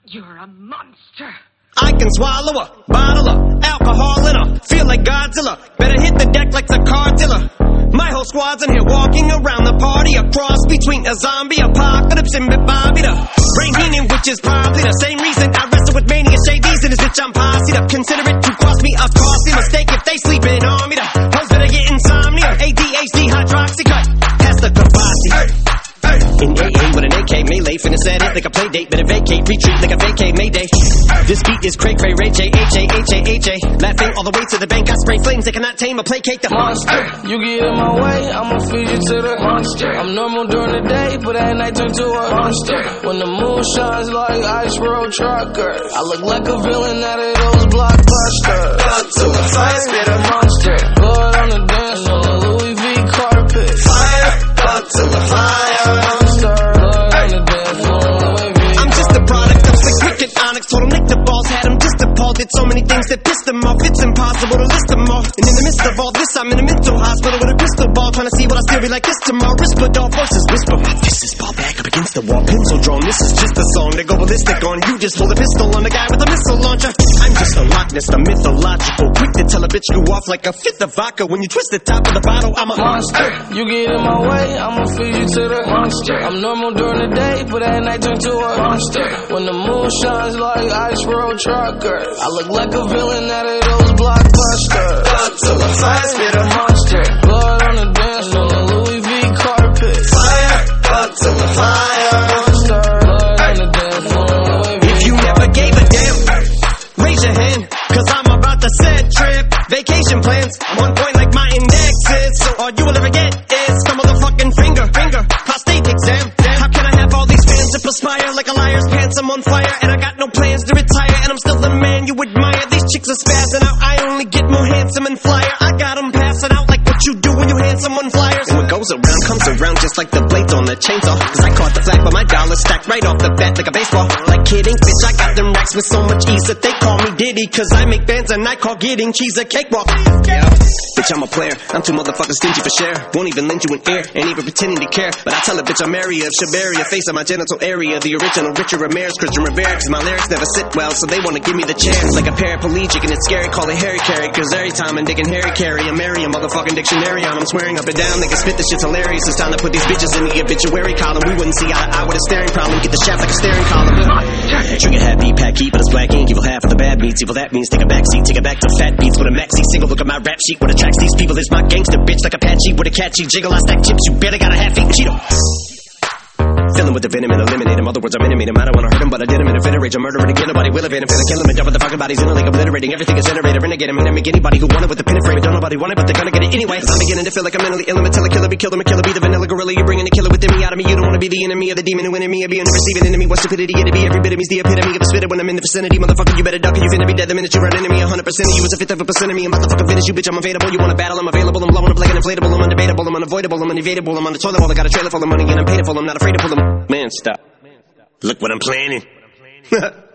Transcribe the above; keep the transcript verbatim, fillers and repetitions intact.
You're a monster. I can swallow a bottle of alcohol in her. Feel like Godzilla. Better hit the deck like the car dealer. My whole squad's in here walking around the party. A cross between a zombie apocalypse and Bobby the Brain Heenan, which is probably the same reason I wrestle with mania shades in this bitch. I'm posse up. Consider it to cost me a costly mistake if they sleeping on me. The hoes that I get insomnia. A D H D hydroxy cut. Pass the Kabasi. Hey. In A A with an A K melee, finna set it like a play date, better vacate, retreat like a vacate mayday. This beat is cray cray, Ray J, H A, H A, H A. Laughing all the way to the bank, I spray flames that cannot tame or placate the monster. You get in my way, I'ma feed you to the monster. I'm normal during the day, but at night turn to a monster. When the moon shines like Ice Road Trucker, I look like a villain out of those blockbusters. Up to the fire, spit a monster. Blood on the dance floor, Louis V carpet. Fire, up to the fire. I'm just a product of slick wicked onyx. Told him lick the balls, had him just appalled. Did so many things that pissed him off, it's impossible to list them all. And in the midst of all this, I'm in a mental hospital with a crystal ball, trying to see what I still be like this tomorrow. Whisper doll voices whisper, my fist is ball back up against the wall, pencil drawn. This is just a song to go ballistic on. You just hold a pistol on the guy with a missile launcher. I'm just a Loch Ness, the mythological, quick to tell a bitch you off like a fifth of vodka. When you twist the top of the bottle, I'm a monster. You get in my way, I'ma feed you to the monster. I'm normal during the day, but at night turn to a monster. When the moon shines like Ice Road Trucker, I look like a villain out of those blockbusters. Up to the fire, spit a monster. Blood on the dance floor, Louis V carpet. Fire, up to the fire. Monster. Blood on the dance floor, Louis V. If you never gave a damn, raise your hand, cause I'm about to set trip. Vacation plans, one point like my index is. So all you will ever get is some motherfucking finger, finger, prostate exam. Damn, how can I have all these fans to perspire like a liar's pants? I'm on fire and I got no plans to retire, and I'm still the man you admire. These chicks are spazzing out, I only get more handsome and flyer. I got them passing out like what you do when you hand someone flyers. And what goes around comes around just like the blades on the chainsaw. Cause I caught the flag but my dollar stacked right off the bat like a baseball. Like kidding, bitch, I got them racks with so much ease that they call me Diddy. Cause I make bands and I call getting cheese a cakewalk. Yeah, bitch, I'm a player, I'm too motherfucking stingy for share. Won't even lend you an ear, ain't even pretending to care. But I tell a bitch I'm area of Shabaria, face of my genital area. The original Richard Ramirez, Christian Rivera. Cause my lyrics never sit well, so they wanna give me the chance. Like a paraplegic and it's scary, call it Harry Carry. Cause every time I'm digging Harry Carry, I'm Mary, a motherfucking dictionary on. I'm swearing up and down, niggas spit, this shit's hilarious. It's time to put these bitches in the obituary column. We wouldn't see eye to eye with a staring problem. Get the shaft like a staring column. Trigger happy, pack heat, but it's black ink. Evil half of the bad meats, evil that means take a backseat. Take it back to fat beats with a maxi single. Look at my rap sheet, what attracts these people is my gangster bitch. Like a Apache with a catchy jiggle. I stack chips, you better got a half-eaten Cheeto. Filling with the venom and eliminate him. Other words, I'm intimate him. I don't wanna hurt him, but I did him in a fit of rage. I'm murdering again, nobody will evade him. Finna kill him and dump the fucking bodies in a lake, obliterating everything is generated. Renegade him, and I make anybody who want it with the pin and frame. Don't nobody want it, but they're gonna get it anyway. I'm beginning to feel like I'm mentally ill. I'm a killer, killer, be killed. I'm a killer, be the vanilla gorilla. You're bringing the killer within me out of me. You don't wanna be the enemy of the demon who in me. Or being the receiving enemy. What stupidity it'd be. Every bit of me's the epitome of a spitter when I'm in the vicinity. Motherfucker, you better duck, or you finna be dead the minute you run into me. one hundred percent of you is a fifth of a percent of me. I'm about to fucking finish you, bitch. I'm available. You wanna battle? I'm available. I'm blowing up like an inflatable. I'm undebatable. I'm unavoidable. I'm unevadable. I'm on the toilet bowl. I got a trailer full of money and I'm paid for. I'm not afraid to pull them. Man, stop. Look what I'm planning.